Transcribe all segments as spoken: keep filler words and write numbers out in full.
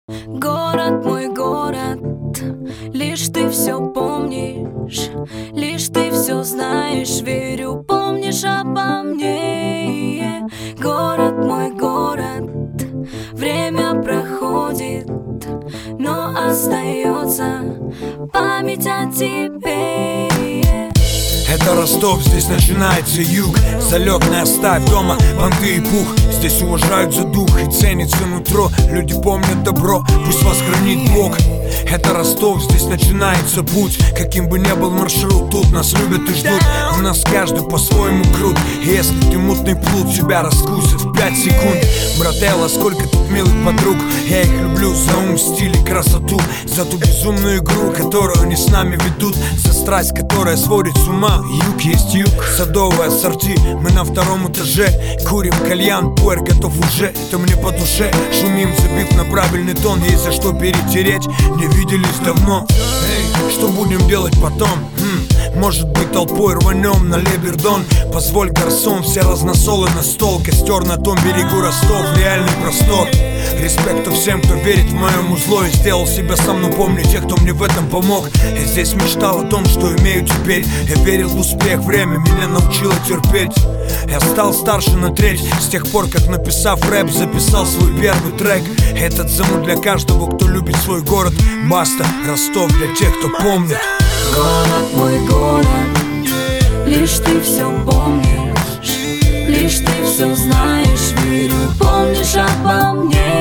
Город, мой город, лишь ты все помнишь, лишь ты все знаешь, верю, помнишь обо мне. Город, мой город, время проходит, но остается память о тебе. Это Ростов, здесь начинается юг. Залег не оставь дома понты и пух. Здесь уважают за дух и ценится нутро. Люди помнят добро, пусть вас хранит Бог. Это Ростов, здесь начинается путь. Каким бы ни был маршрут, тут нас любят и ждут. У нас каждый по-своему крут. И если ты мутный плут, тебя раскусят в пять секунд. Брателла, сколько тут милых подруг. Я их люблю за ум, стиль и красоту, за ту безумную игру, которую они с нами ведут, за страсть, которая сводит с ума. Юг есть юг, садовое ассорти. Мы на втором этаже, курим кальян, пуэр готов уже. Это мне по душе, шумим, забив на правильный тон. Есть за что перетереть, не виделись давно. Эй, что будем делать потом? М-м, может быть, толпой рванем на Лебердон. Позволь, гарсон, все разносолы на стол. Костер на том берегу Ростов, реальный простор. Респекту всем, кто верит в моему зло и сделал себя сам, но помню тех, кто мне в этом помог. Я здесь мечтал о том, что имею теперь. Я верил в успех, время меня научило терпеть. Я стал старше на треть с тех пор, как, написав рэп, записал свой первый трек. Этот замут для каждого, кто любит свой город. Баста, Ростов для тех, кто помнит. Город, мой город, лишь ты все помнишь, лишь ты все знаешь, верю, помнишь обо мне.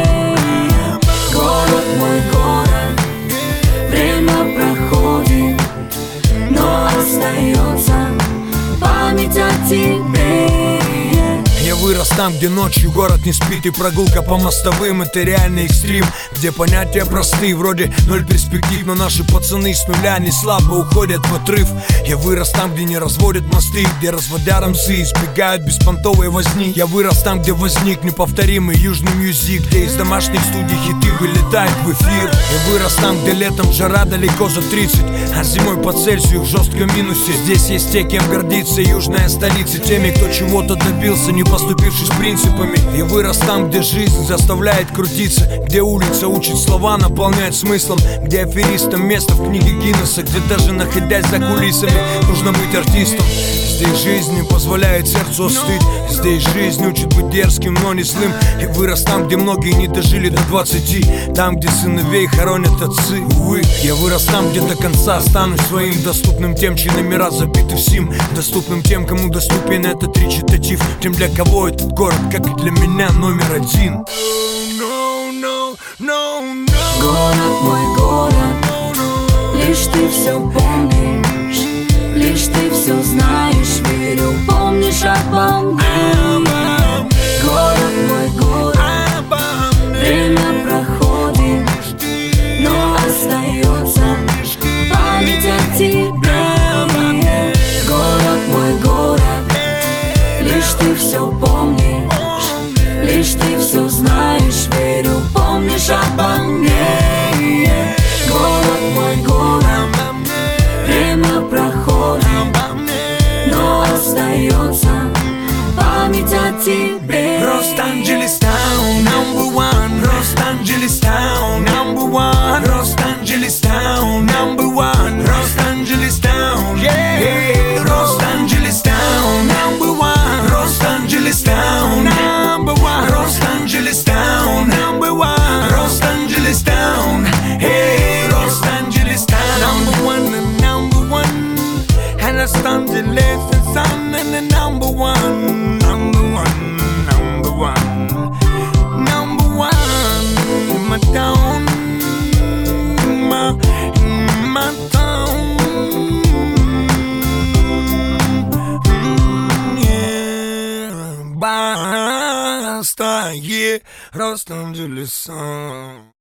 Город, мой город, время проходит, но остается память о тебе. Я вырос там, где ночью город не спит, и прогулка по мостовым — это реальный экстрим, где понятия простые, вроде ноль перспектив, но наши пацаны с нуля не слабо уходят в отрыв. Я вырос там, где не разводят мосты, где разводя рамсы избегают беспонтовой возни. Я вырос там, где возник неповторимый южный мьюзик, где из домашних студий хиты вылетают в эфир. Я вырос там, где летом жара далеко за тридцать, а зимой по Цельсию в жестком минусе. Здесь есть те, кем гордится южная столица, теми, кто чего-то добился, не поступившись принципами. Я вырос там, где жизнь заставляет крутиться, где улица учит слова наполнять смыслом, где аферистам место в книге Гиннесса, где даже находясь за кулисами нужно быть артистом. Здесь жизнь не позволяет сердцу остыть, здесь жизнь учит быть дерзким, но не злым. Я вырос там, где многие не дожили до двадцати, там, где сыновей хоронят отцы, увы. Я вырос там, где до конца останусь своим, доступным тем, чьи номера забиты в сим, доступным тем, кому доступен этот речитатив, тем, для кого этот город, как и для меня, номер один. Город, мой город, лишь ты все помнишь, лишь ты все знаешь, верю, помнишь обо мне. Город, мой город, время проходит, но остается память о тебе. Город, мой город, лишь ты все помнишь, лишь ты все знаешь, верю, помнишь обо мне. Город, мой город, время проходит, но остается память о тебе. Los-Angeles Town, number one. Los-Angeles Town, number one. Los-Angeles Town, number one. Los-Angeles Town, yeah. Los-Angeles Town, number one. Los-Angeles Town, number one. Los-Angeles Town, number one. Los-Angeles Town, hey. Los-Angeles Town, number one and number one. And Los Angeles is on and the number one, number one, number one, number one in my town, my, in my town, mm, yeah, basta, yeah, Los Angeles.